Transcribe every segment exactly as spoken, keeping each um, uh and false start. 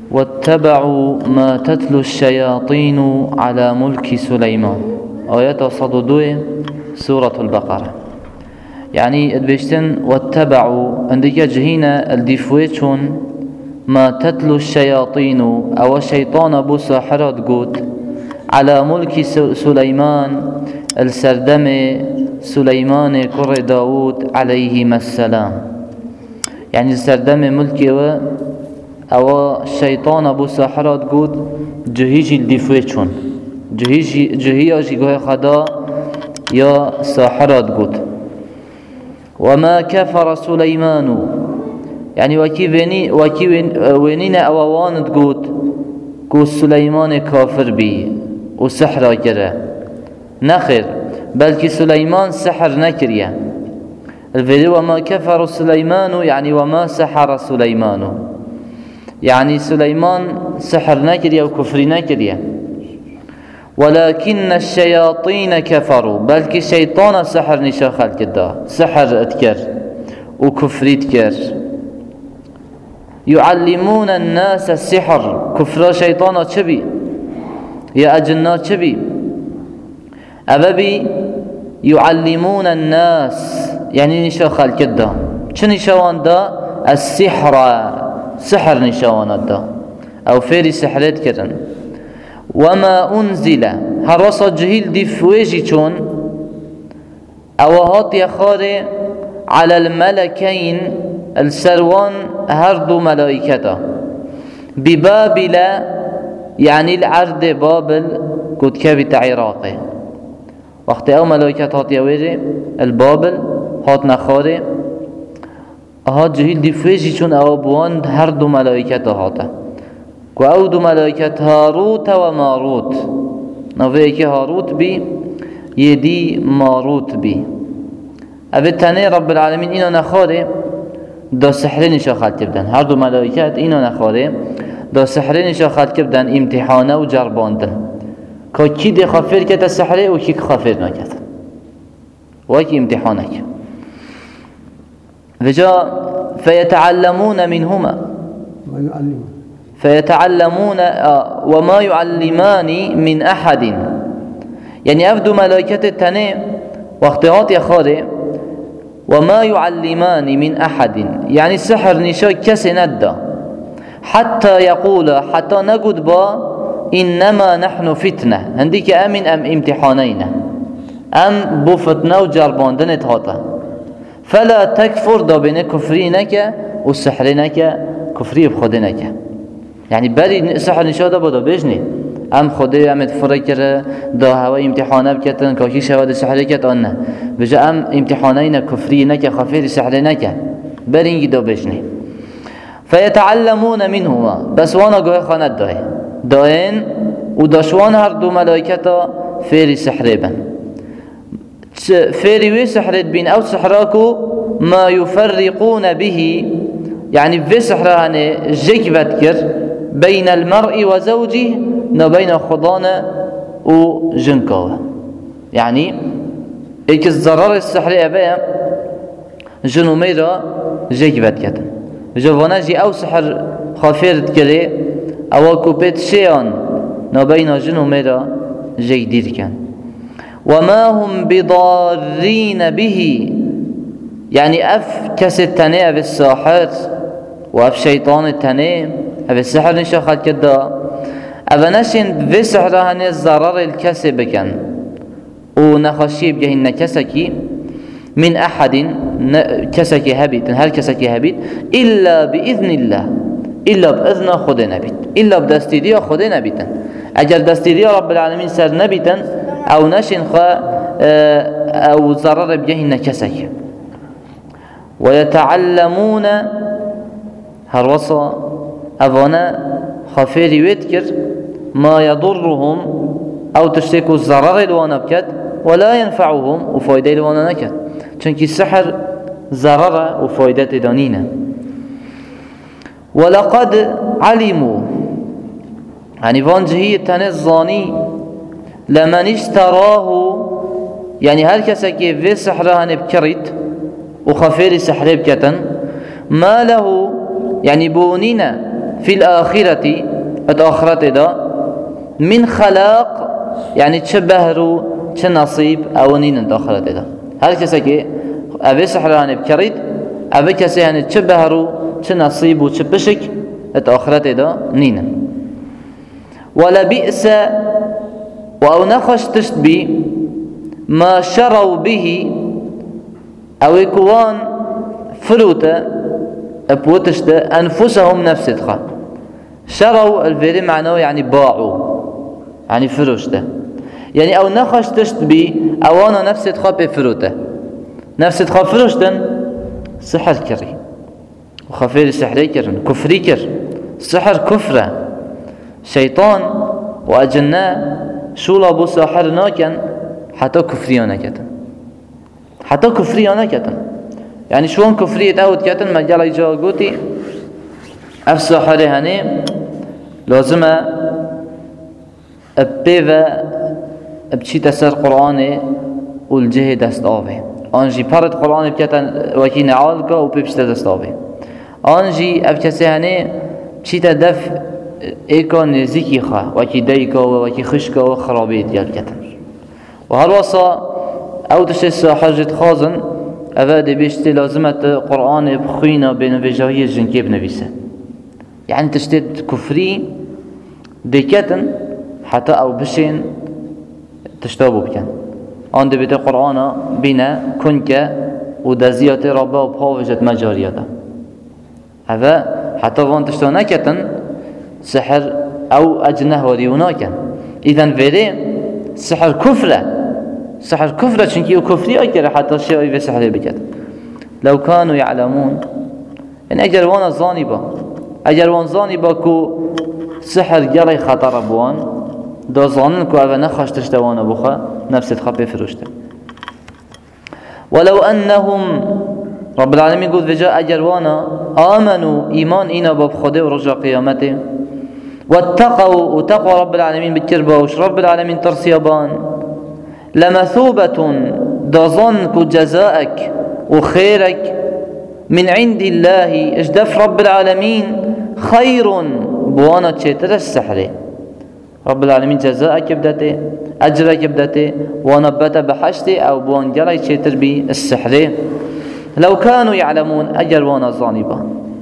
واتبعوا ما تتلو الشياطين على ملك سليمان. آيات صدودوه سورة البقرة. يعني ادبشتن واتبعوا عندك جهينا الدفويتشون ما تتلو الشياطين او الشيطان ابو ساحرات قوت على ملك سليمان السردم سليمان كر داود عليهما السلام. يعني السردم ملكي و او الشيطان ابو ساحرات قوت جهيجي الدفويتشون جهيجي جهيجي قوه خدا يا ساحرات قوت. وما كفر سليمان يعني وكي ويني وكي وينينا اوان تقول كو سليمان كافر بي وسحر كره نخير بلكي سليمان سحر نكريا الفيديو. وما كفر سليمان يعني وما سحر سليمان يعني سليمان سحر نكريا وكفر نكريا. ولكن الشياطين كفروا بلكي الشيطان سحر نشا خلق دا سحر اتكر وكفر اتكر. يعلمون الناس السحر كفر شيطانا چبي يا أجنات چبي أببي يعلمون الناس يعني نشا خلق دا چه نشاوان دا السحر سحر نشاوان دا أو فيري سحرات كرن. وما أنزل هرصة جهيل دي فويجي چون أوهات يخاري على الملكين السروان هردو ملائكته ببابل يعني العرض بابل قد كابت عراقي وقت او ملائكت هات يويري البابل هات نخاري هات جهيل دي فويجي چون او بوان هردو ملائكته هاته و او دو ملائكت هاروت و ماروت نوه که هاروت بي يدي ماروت بي ابتاني رب العالمين اینو نخاره دا سحرين نشا خلق بدن. هر دو ملائكت اینو نخاره دا سحرين نشا خلق بدن امتحانه و جرباندن که کی دی خافر کت سحره و کی خافر نکت و کی امتحانك وجا فيتعلمون منهما فيتعلمون آه وما يعلمان من أحد. يعني أفدو ملائكة التاني واختيارات يخاري وما يعلمان من أحد يعني السحر نشاء كسي ندى حتى يقول حتى نقود با إنما نحن فتنة هنديك أمن أم امتحانين أم بفتنة وجرباندن هاتا فلا تكفر دابين كفرينك والسحرينك كفري بخدينك. يعني بري سحر نشاده بودا بجني ام خدي ام تفركر دا هوا امتحانه بكتن كاكي شهاده سحر كت انه بجا ام امتحانين كفري نك خفير سحر نك بري دا بجني. فيتعلمون منهما بس وانا جوه خانه داي داين وداشوان هر دو ملائكتا فيري سحربن فيري وي سحرت بين او سحراكو ما يفرقون به يعني في سحرانه جيك بتكر بين المرء وزوجه نبين خضانة وجنكوه. يعني إيك الزرار السحرية أبايا جنو ميرا جيك بتكتن جوانا جي أو سحر خافير تكري أو كوبيت شيئا نبين جنو ميرا جيك دير كان. وما هم بضارين به يعني أف كستني أف الساحر وأف شيطان التاني أف السحر نشا خد كدا أفنشن في سحر هني الضرر الكسب كان ونخشي بجهن كسكي من أحد كسكي هبيت هل كسكي هبيت إلا بإذن الله إلا بإذن خد نبيت إلا بدستيريا خد نبيت أجل دستيريا رب العالمين سر نبيت أو نشن خا أو ضرر بجهن كسكي. ويتعلمون هروصا أفانا خفيري ويتكر ما يضرهم أو تشتكوا الضرر الوانا بكت ولا ينفعهم وفايدة الوانا نكت چونك السحر ضرر وفايدة دانينا. ولقد علموا يعني فان جهية تنزاني لمن اشتراه يعني هل كسكي في سحرها نبكرت وخفير سحر بكتن ما له يعني بونينا في الآخرة الآخرة دا من خلاق يعني تشبهرو تنصيب أو نين الآخرة دا هل كسكي أبي سحران بكريد أبي كسي يعني تشبهرو تنصيب وتشبشك الآخرة دا نين ولا بئس وأو نخش تشتبي ما شروا به أو يكون فلوتا بوتشتا أنفسهم نفسها شروا الفيري معناه يعني باعوا يعني فروشتا يعني أو نخش تشتبي أو أنا نفسها بفروتا نفسها فروشتا سحر كري وخفير سحري كرن كفري كر سحر كفرة شيطان وأجناء شو لابو ساحر ناكن حتى كفريانا كتن حتى كفريانا كتن يعني شلون كفرية أود كتن مجال يجا قوتي أف ساحر هني لازم أبيفا بشي تسر قرآن والجهة دست آوه آنجي بارد قرآن بكتن وكي نعالك وبيبشت دست آوه آنجي أف كسي هني بشي تدف ايكا نزيكي خوا وكي دايكا وكي خشكا وخرابيت يال كتن وهالوصا او تشتي الساحر جد خازن اوه دي بيشتي لازمت قرآن بخوينا بين وجاهي الجنكي بنبيسه يعني تشتي كفري دي كتن حتى او بشين تشتابو بكن آن دي بيت قرآن بينا كنك ودازيات ربا وبخاوجت مجارياتا اوه حتى وان تشتو نكتن سحر أو أجنه وريوناكن إذن فيري سحر كفرة سحر كفرة چونكي كفري أكره حتى الشيء في سحر بكت لو كانوا يعلمون إن أجر وانا ظانبا أجر وان ظانبا كو سحر جري خطر بوان دا ظانن كو أفا نخش تشتوانا بخا نفس تخبي فروشتا ولو أنهم رب العالمين يقول فجاء أجر وانا آمنوا إيمان إنا باب خده ورجع قيامته واتقوا وتقوى رب العالمين بالتربة وش رب العالمين ترسيبان لمثوبة دظنك جزاءك وخيرك من عند الله اجدف رب العالمين خير بوانا تشتر السحر رب العالمين جزاءك بدته أجرك بدته وانا بتا بحشته أو بوان جرى تشتر بالسحر لو كانوا يعلمون أجر وانا ظانبا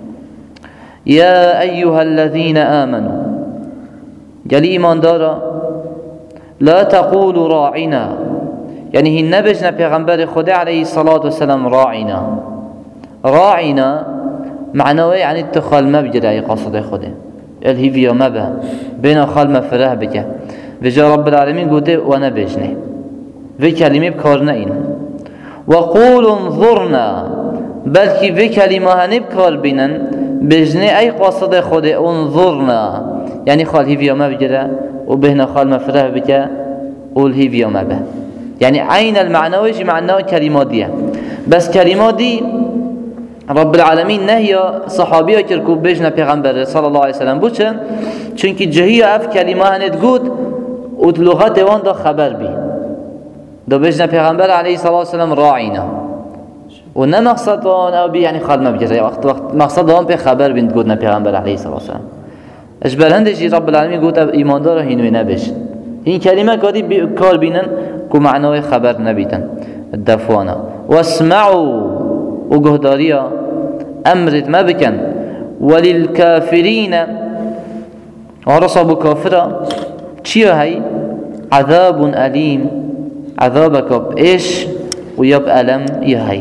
يا أيها الذين آمنوا قال إيمان دارا لا تقولوا راعنا يعني هي نبجنا پیغمبر خدا عليه الصلاة والسلام راعنا راعنا معناه يعني اتخال مبجر أي قصد خدا الهي فيا مبا بين خال مفره بك وجاء رب العالمين قوته ونبجنا في كلمة بكارنين وقولوا انظرنا بلكي في كلمة هنبكار بينن بجنة أي قصد خدا انظرنا يعني خال هي فيا مبجر وبهنا خال مفره بك والهي فيا مبا يعني عين المعنوي معناه كلمات دي بس كلمات دي رب العالمين نهي صحابيه كركوب بيجنا پیغمبر صلى الله عليه وسلم بوچن چونكي جهيه اف كلمه هنت گود و لغت وان دا خبر بي دا بيجنا پیغمبر عليه الصلاه والسلام راعينا و نه مقصد وان او بي يعني خال مبجر وقت وقت مقصد وان به خبر بين گودنا پیغمبر عليه الصلاه والسلام اشبال هندشي رب العالمين گود ایمان دار هینوی نبش این کلمه کادی کار بینن کو معنای خبر نبیتن الدفوانا واسمعوا وجهداريا أمرت ما بكن وللكافرين ورصب كافرة چيا هاي عذاب أليم عذابك بإيش ويب ألم يهي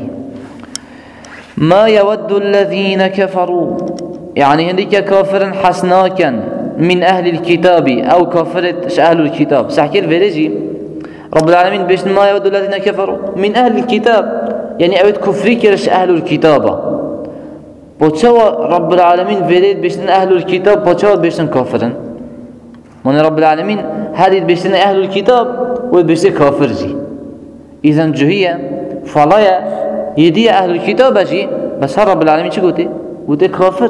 ما يود الذين كفروا يعني هنديك كافر حسناكا من أهل الكتاب أو كافرة أهل الكتاب سحكي الفيريجي رب العالمين بيش ما يود الذين كفروا من أهل الكتاب يعني أود كفري كرش أهل الكتابة بوشوا رب العالمين فيريد بيشتن أهل الكتاب بوشوا بيشتن كافرن من رب العالمين هذه بيشتن أهل الكتاب وبيشتن كافر جي إذن جهية فلايا يدي أهل الكتاب جي بس رب العالمين شو قلتي قلتي كافر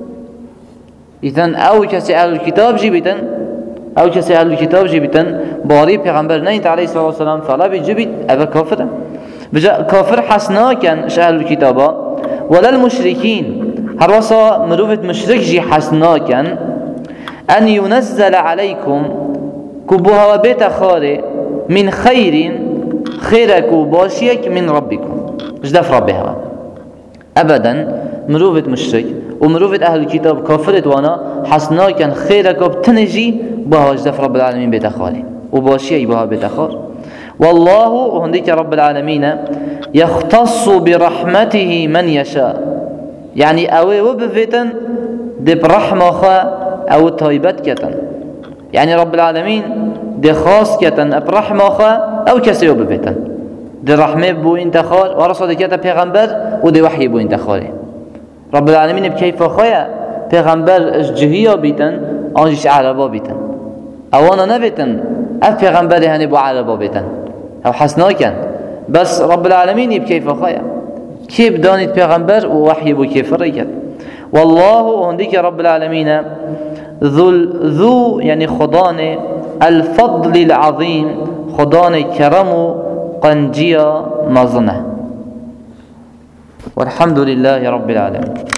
إذن أو كسي أهل الكتاب جي بيتن أو كسي أهل الكتاب جي بيتن باري پیغمبر نيت عليه الصلاة والسلام فلا بيجي أبا كافر بجا كافر حسنا كان أهل الكتابة ولا المشركين هر وصا مروفت مشرك جي حسناكا أن ينزل عليكم كبوها بيت خاري من خير خيرك وباشيك من ربكم جدف ربها أبدا مروفت مشرك ومروفت أهل الكتاب كافرت وانا حسناكا خيرك بتنجي بها جدف رب العالمين بيت خاري وباشيك بها بيت خار والله وهنديك رب العالمين يختص برحمته من يشاء يعني أوي وبفتن دي برحمة خا أو طيبت كتن يعني رب العالمين دي خاص كتن برحمة خا أو كسي وبفتن دي رحمة بو انتخار ورسول كتا پیغمبر ودي وحي بو انتخاري رب العالمين بكيف خايا پیغمبر جهية بيتن آنجيش عربا بيتن أوانا نبيتن أف پیغمبر هني بو عربا بيتن أو حسناكن بس رب العالمين بكيف خايا كيف دانيت پیغمبر ووحي بو كيف ريكت والله هنديك رب العالمين ذو ذو يعني خضان الفضل العظيم خضان كرم قنجيا مظنه والحمد لله رب العالمين.